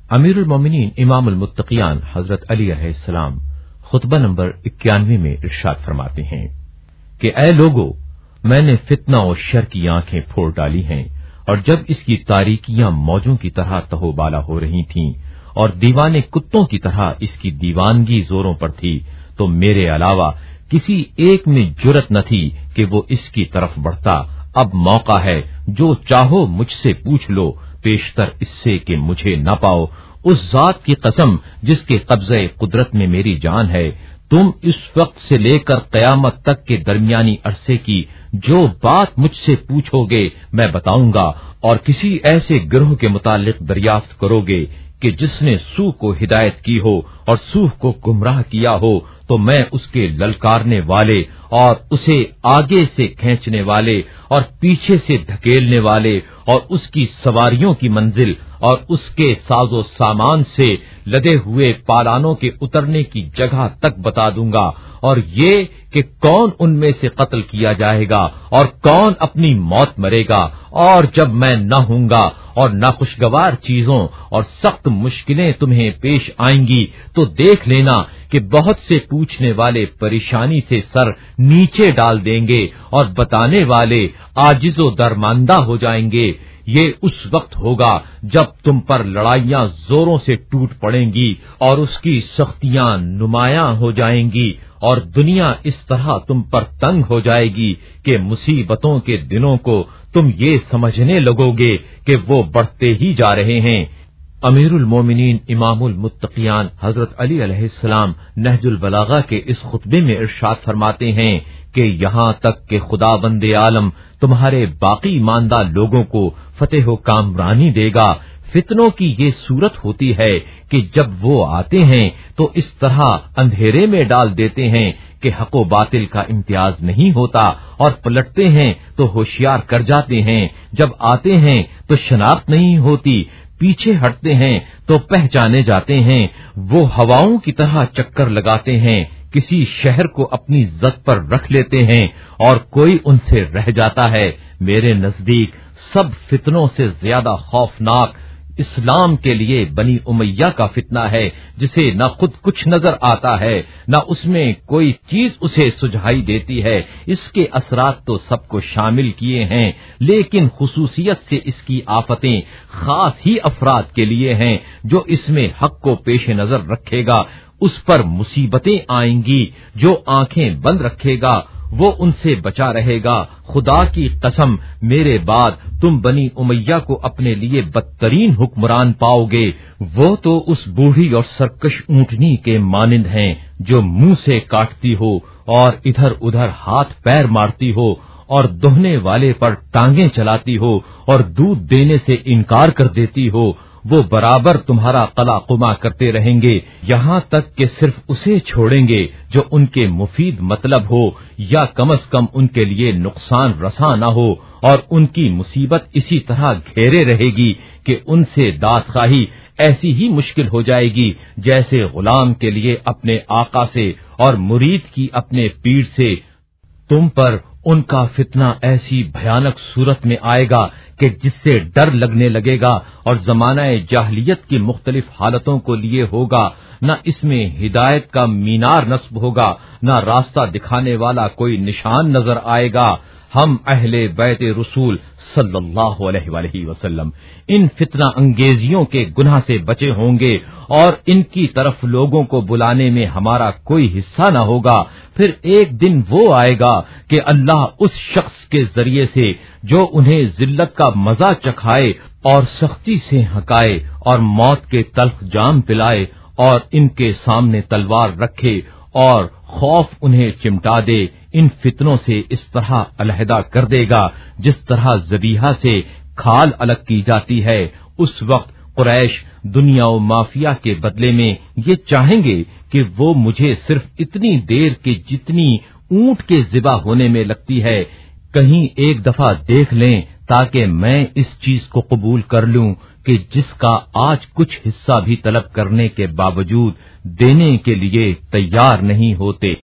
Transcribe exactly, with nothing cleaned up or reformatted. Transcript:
अमीरुल मोमिनीन इमामुल मुत्तकियान हजरत अली अलैहिस्सलाम खुतबा नंबर इक्यानवे में इरशाद फरमाते हैं कि ऐ लोगो, मैंने फितना और शर की आंखें फोड़ डाली हैं, और जब इसकी तारीकियां मौजों की तरह तहोबाला हो रही थीं और दीवाने कुत्तों की तरह इसकी दीवानगी जोरों पर थी, तो मेरे अलावा किसी एक में जुर्रत न थी कि वो इसकी तरफ बढ़ता। अब मौका है, जो चाहो मुझसे पूछ लो, पेशतर इससे कि मुझे न पाओ। उस जात की कसम जिसके कब्जे कुदरत में मेरी जान है, तुम इस वक्त से लेकर कयामत तक के दरमियानी अरसे की जो बात मुझसे पूछोगे मैं बताऊंगा, और किसी ऐसे गिरोह के मुतालिक दरियाफ्त करोगे कि जिसने सूह को हिदायत की हो और सूह को गुमराह किया हो, तो मैं उसके ललकारने वाले और उसे आगे से खींचने वाले और पीछे से धकेलने वाले और उसकी सवारियों की मंजिल और उसके साजो सामान से लदे हुए पालानों के उतरने की जगह तक बता दूंगा, और ये कि कौन उनमें से कत्ल किया जाएगा और कौन अपनी मौत मरेगा। और जब मैं न हूंगा और नाखुशगवार चीजों और सख्त मुश्किलें तुम्हें पेश आएंगी, तो देख लेना कि बहुत से पूछने वाले परेशानी से सर नीचे डाल देंगे और बताने वाले आजिजो दरमांदा हो जाएंगे। ये उस वक्त होगा जब तुम पर लड़ाइयां जोरों से टूट पड़ेंगी और उसकी सख्तियां नुमायां हो जाएंगी, और दुनिया इस तरह तुम पर तंग हो जाएगी कि मुसीबतों के दिनों को तुम ये समझने लगोगे कि वो बढ़ते ही जा रहे हैं। अमीरुल मोमिनीन इमामुल मुत्तकियान हजरत अली अलैहिस्सलाम नहजुल बलागा के इस खुतबे में इरशाद फरमाते हैं कि यहाँ तक कि खुदा बंदे आलम तुम्हारे बाकी ईमानदार लोगों को फतेह व कामरानी देगा। फितनों की ये सूरत होती है कि जब वो आते हैं तो इस तरह अंधेरे में डाल देते हैं कि हक व बातिल का इम्तियाज नहीं होता, और पलटते हैं तो होशियार कर जाते हैं। जब आते हैं तो शनाख्त नहीं होती, पीछे हटते हैं तो पहचाने जाते हैं। वो हवाओं की तरह चक्कर लगाते हैं, किसी शहर को अपनी जद पर रख लेते हैं और कोई उनसे रह जाता है। मेरे नजदीक सब फितनों से ज्यादा खौफनाक इस्लाम के लिए बनी उमैया का फितना है, जिसे न खुद कुछ नजर आता है न उसमें कोई चीज उसे सुझाई देती है। इसके असरात तो सबको शामिल किए हैं, लेकिन खुसूसियत से इसकी आफतें खास ही अफराद के लिए हैं। जो इसमें हक को पेश नजर रखेगा उस पर मुसीबतें आएंगी, जो आंखें बंद रखेगा वो उनसे बचा रहेगा। खुदा की कसम, मेरे बाद तुम बनी उमैया को अपने लिए बदतरीन हुक्मरान पाओगे। वो तो उस बूढ़ी और सरकश ऊंटनी के मानिंद हैं जो मुंह से काटती हो और इधर उधर हाथ पैर मारती हो और दोहने वाले पर टांगे चलाती हो और दूध देने से इनकार कर देती हो। वो बराबर तुम्हारा कला कुमा करते रहेंगे, यहाँ तक कि सिर्फ उसे छोड़ेंगे जो उनके मुफीद मतलब हो या कम अज कम उनके लिए नुकसान रसा न हो, और उनकी मुसीबत इसी तरह घेरे रहेगी कि उनसे दादखाही ऐसी ही मुश्किल हो जाएगी जैसे गुलाम के लिए अपने आका से और मुरीद की अपने पीर से। तुम पर उनका फितना ऐसी भयानक सूरत में आएगा कि जिससे डर लगने लगेगा, और जमानाए जाहलियत की मुख्तलिफ हालतों को लिए होगा। न इसमें हिदायत का मीनार नस्ब होगा, न रास्ता दिखाने वाला कोई निशान नजर आएगा। हम अहले बैत रसूल सल्लल्लाहु अलैहि वसल्लम इन फितना अंगेजियों के गुनाह से बचे होंगे, और इनकी तरफ लोगों को बुलाने में हमारा कोई हिस्सा न होगा। फिर एक दिन वो आएगा कि अल्लाह उस शख्स के जरिए से जो उन्हें जिल्लत का मजा चखाए और सख्ती से हकाए और मौत के तल्ख जाम पिलाए और इनके सामने तलवार रखे और खौफ उन्हें चिमटा दे, इन फितनों से इस तरह अलहदा कर देगा जिस तरह जबीहा से खाल अलग की जाती है। उस वक्त कुरैश दुनिया और माफिया के बदले में ये चाहेंगे कि वो मुझे सिर्फ इतनी देर के जितनी ऊंट के जिबा होने में लगती है कहीं एक दफा देख लें, ताकि मैं इस चीज को कबूल कर लूं कि जिसका आज कुछ हिस्सा भी तलब करने के बावजूद देने के लिए तैयार नहीं होते।